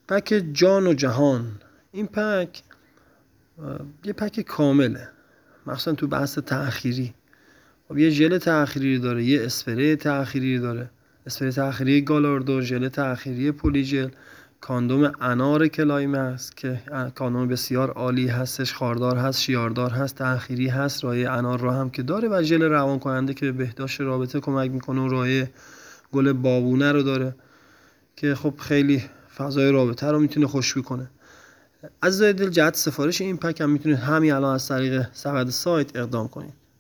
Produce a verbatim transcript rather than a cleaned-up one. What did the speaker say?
پک جان و جهان. این پک یه پک کامله، مخصوصا تو بحث تأخیری. خب یه ژل تأخیری داره، یه اسپری تأخیری داره، اسپری تأخیری گالاردو، ژل تأخیری پلیژل، کاندوم انار کلایمکس که کاندوم بسیار عالی هستش، خاردار هست، شیاردار هست، تأخیری هست، رایحه انار رو هم که داره، و ژل روان کننده که به بهداشت رابطه کمک میکنه و رایحه گل بابونه رو داره که خب خیلی فضای رابطه رو میتونه خوشبو کنه. عزیزای دل، جهت سفارش این پک هم میتونید همین الان از طریق سبد سایت اقدام کنید.